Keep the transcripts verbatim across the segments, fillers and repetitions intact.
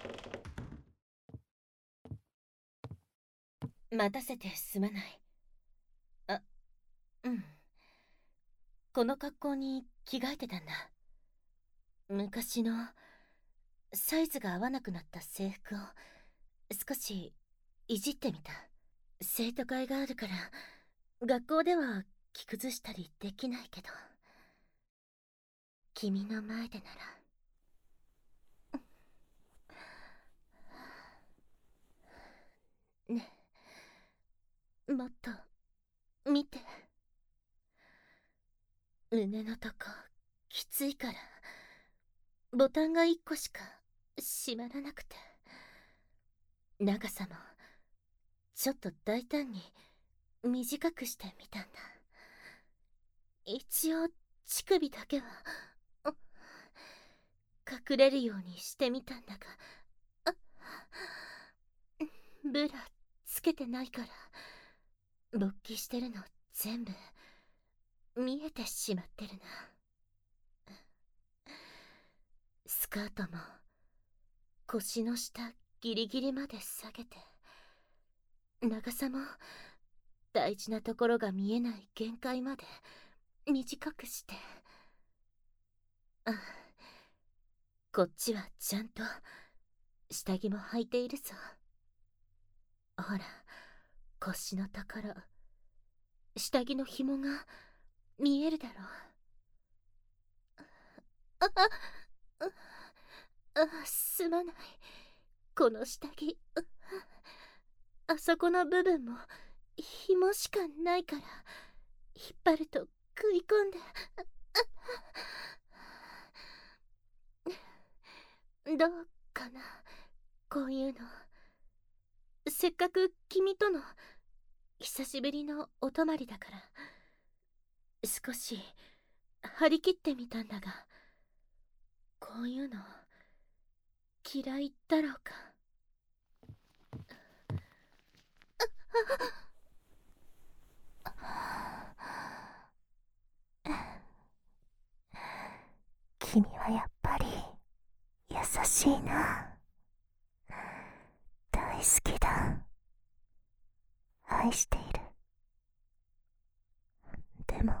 待たせてすまない。あ、うん。この格好に着替えてたんだ。昔のサイズが合わなくなった制服を少しいじってみた。生徒会があるから学校では着崩したりできないけど、君の前でなら。ね、もっと見て。胸のとこきついからボタンがいっこしか閉まらなくて、長さもちょっと大胆に短くしてみたんだ。一応乳首だけは隠れるようにしてみたんだが、ブラつけてないから勃起してるの全部見えてしまってるな。スカートも腰の下ギリギリまで下げて、長さも大事なところが見えない限界まで短くして、あ、こっちはちゃんと下着も履いているぞ。ほら、腰のところ下着の紐が見えるだろう。あああ、すまない。この下着、あそこの部分も紐しかないから引っ張ると食い込んで。どうかな、こういうの。せっかく君との久しぶりのお泊まりだから少し張り切ってみたんだが、こういうの嫌いだろうか。 君はやっぱり優しいな。大好きだ。愛している。でも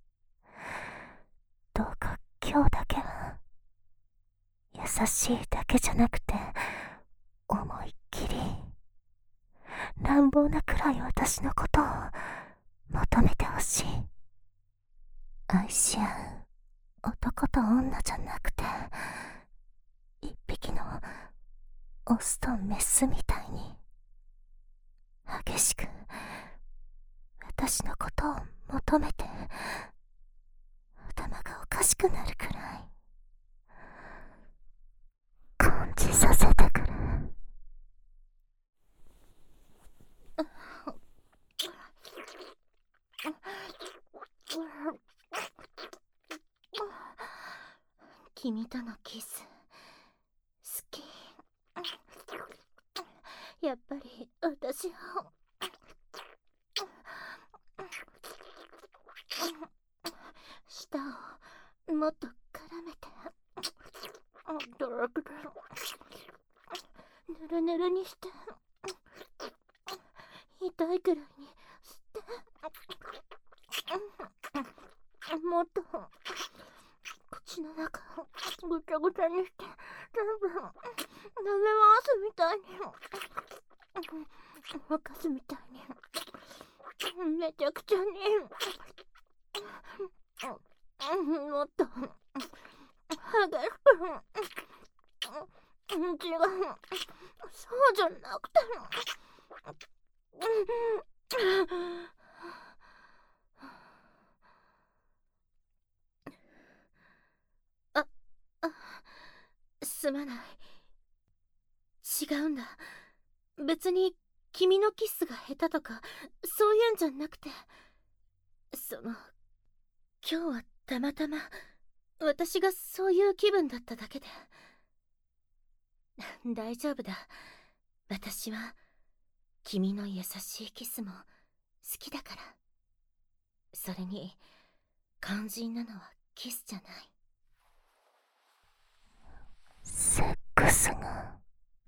どうか今日だけは優しいだけじゃなくて思いっきり乱暴なくらい私のことを求めてほしい。愛し合う男と女じゃなくて一匹のオスとメスみたいに激しく私のことを求めて頭がおかしくなるくらい感じさせてくれ。 君とのキス好き。やっぱり私は舌をもっと絡めてドロドロぬるぬるにして痛いくらいにしてもっと口の中をぐちゃぐちゃにして全部舐め回すみたいに沸かすみたいにめちゃくちゃにもっと激しく。違う、そうじゃなくてあ、あ、すまない。違うんだ。別に君のキスが下手とかそういうんじゃなくて、その今日はたまたま私がそういう気分だっただけで。大丈夫だ。私は君の優しいキスも好きだから。それに肝心なのはキスじゃない。 セックスが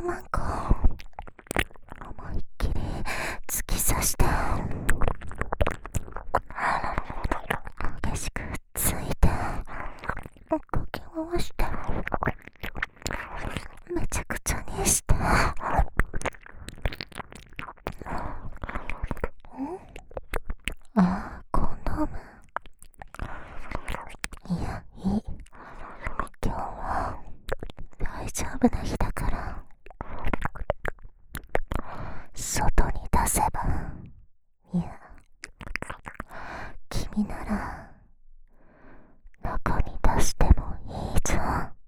まんこ思いっきり突き刺して激しくついてかき回してめちゃくちゃにしてんああコンドームいやいい今日は大丈夫な日だから外に出せばいや君なら中に出してもいいぞ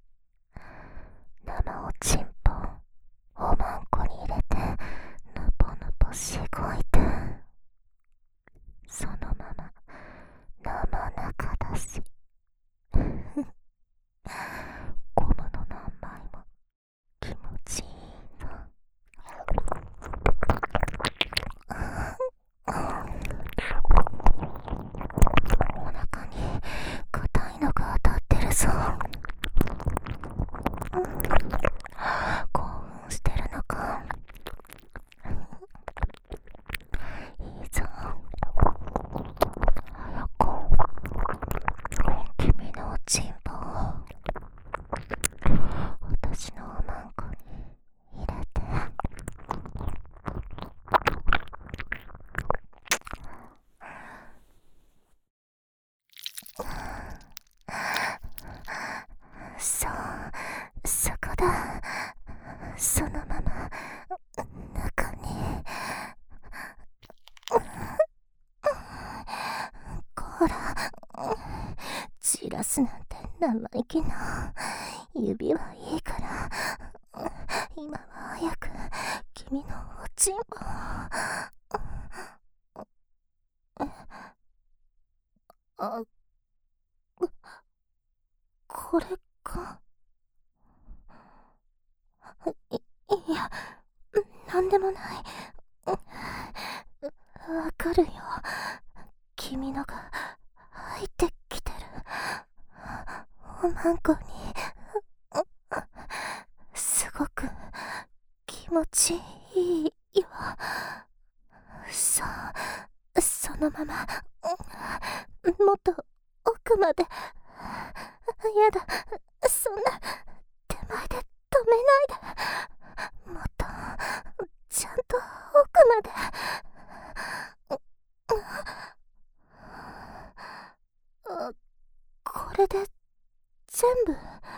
生おちんぽおまんこに入れてぬぽぬぽしごいてそのまま生中だしゴムの何枚も気持ちいいぞお腹に硬いのが当たってるぞ興奮してるのかいいぞ早く君のおちんぽを私のおまんこに入れてそうそこだそのまま中にこらじらすなんて生意気な指はいいから今は早く君のおちんぽあこれかいいやなんでもないわかるよ君のが入ってきてるおまんこにすごく気持ちいいよそうそのままもっと奥までやだそんな手前で止めないでもっとちゃんと奥まであこれで全部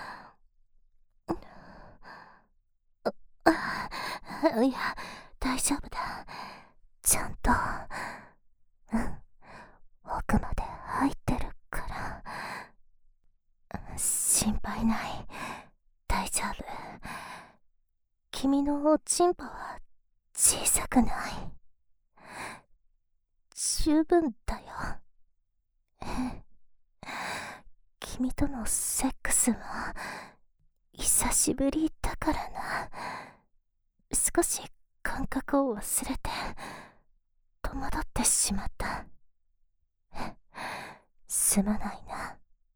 あいや大丈夫だちゃんとうん奥まで入ってるから心配ない大丈夫君のおちんぽは小さくない十分だよ君とのセックスは久しぶりだからな少し感覚を忘れて戸惑ってしまったすまないな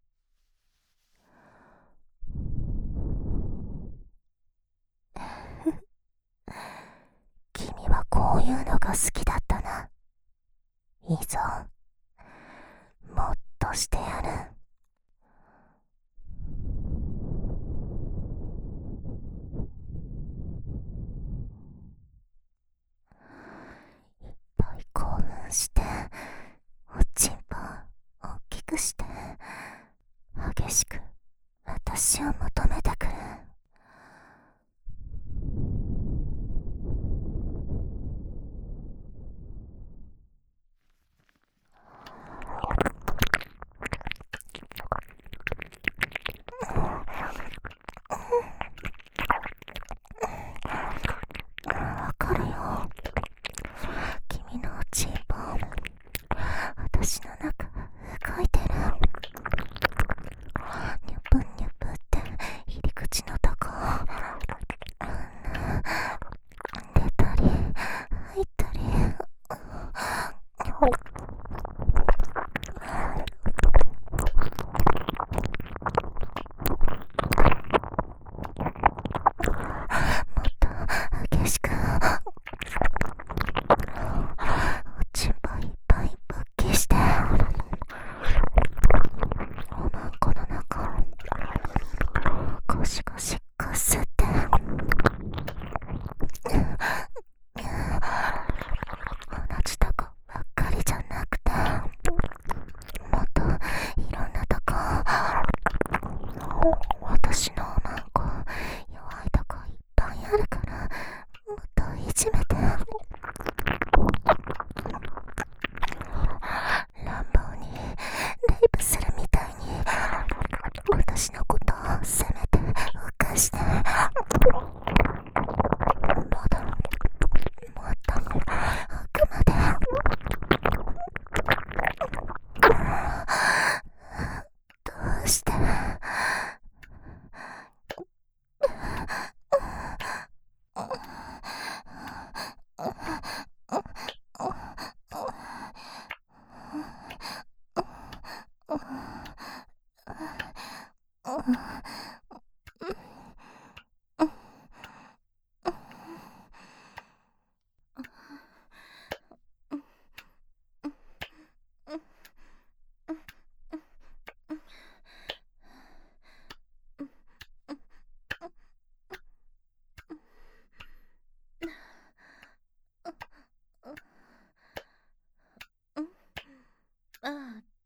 君はこういうのが好きだったないいぞもっとしてやるいっぱい興奮しておちんぽ大きくして激しく私を求めてくるわかるよ君のおちんぽ私の中動いてるニャプニャプって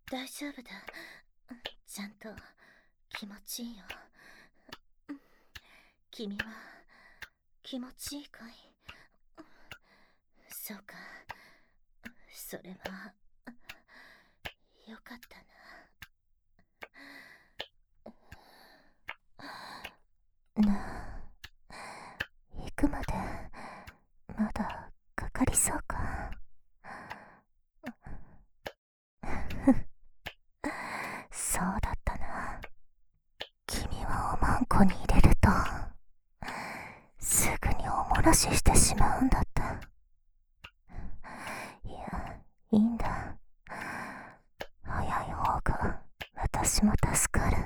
大丈夫だ。ちゃんと気持ちいいよ。君は気持ちいいかい？そうか、それはよかったな。なあ、行くまでまだかかりそうか。そうだったな。君はおまんこに入れるとすぐにおもらししてしまうんだった。いや、いいんだ。早い方が私も助かる。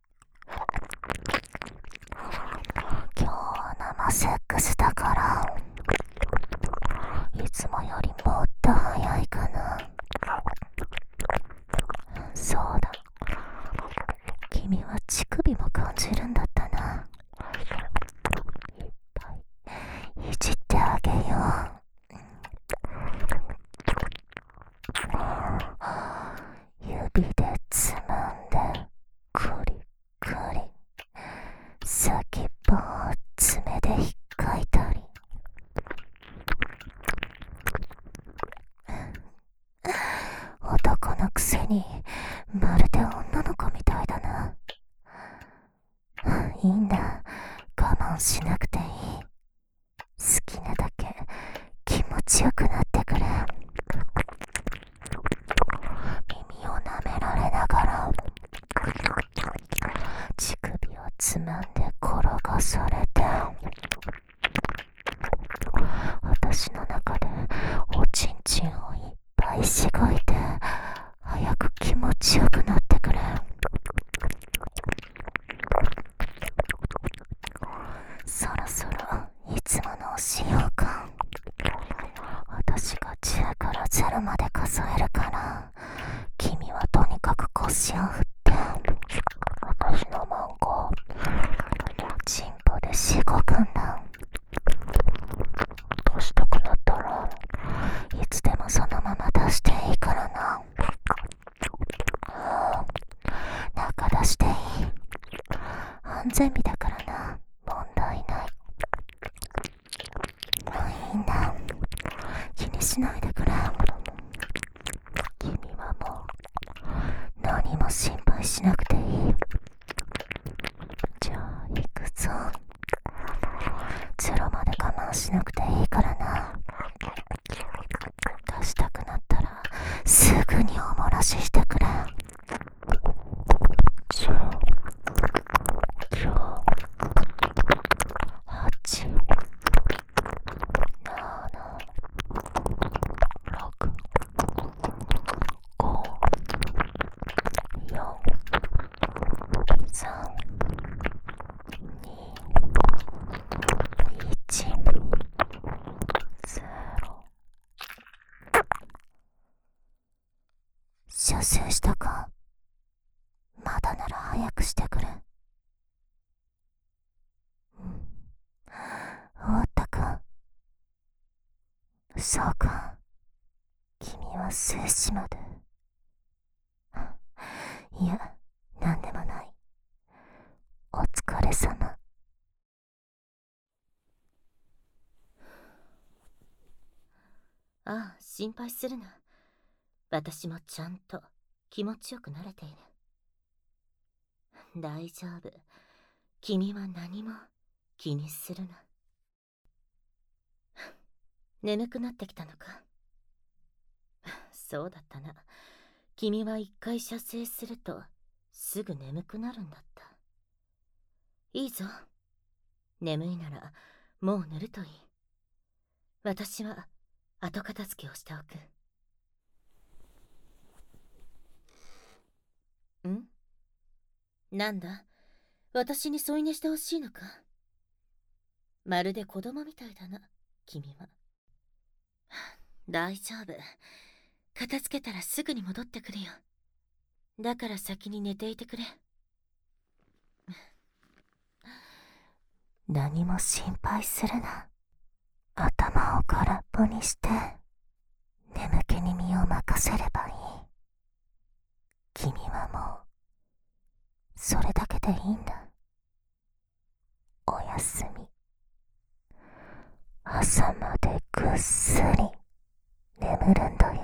今日は生セックスだからいつもよりもっと早いかな。そうだ、君は乳首も感じるんだったな。いっぱいいじってあげよう。指でつまんでくりくり、先っぽを爪で引っかいたり、男のくせにまるで女の子みたいだな。いいんだ、我慢しなくていい。好きなだけ気持ちよくなってくれ。耳を舐められながら乳首をつまんで転がされて、私の中でおちんちんをいっぱいしごいて早く気持ちよくなってくれ。そろそろいつものをしようか。私がじゅうからゼロまで数えるから、君はとにかく腰を振って私のマンゴーチンポでしごくんだ。出したくなったらいつでもそのまま出していいからな。中出していい。安全日だからな。問題ない。いいんだ、気にしないでくれ。君はもう何も心配しなくていい。じゃあ行くぞ。ゼロまで我慢しなくていいからな。出したくなったらすぐにおもらししてくれ。じゅう、きゅう、はち、なな、ろく、ご、よん、さん、に、いち、ゼロ。射精したか？まだなら早くしてくれ。うん、終わったか？そうか、君は静止まで。いや、なんでもない。お疲れ様。 ああ、心配するな。私もちゃんと気持ちよくなれている。大丈夫。君は何も気にするな。眠くなってきたのか？そうだったな。君は一回射精するとすぐ眠くなるんだった。いいぞ。眠いならもう寝るといい。私は後片付けをしておく。ん？なんだ、私に添い寝してほしいのか？まるで子供みたいだな、君は。大丈夫。片付けたらすぐに戻ってくるよ。だから先に寝ていてくれ。 何も心配するな。頭を空っぽにして眠気に身を任せればいい。 いいんだ。おやすみ。朝までぐっすり眠るんだよ。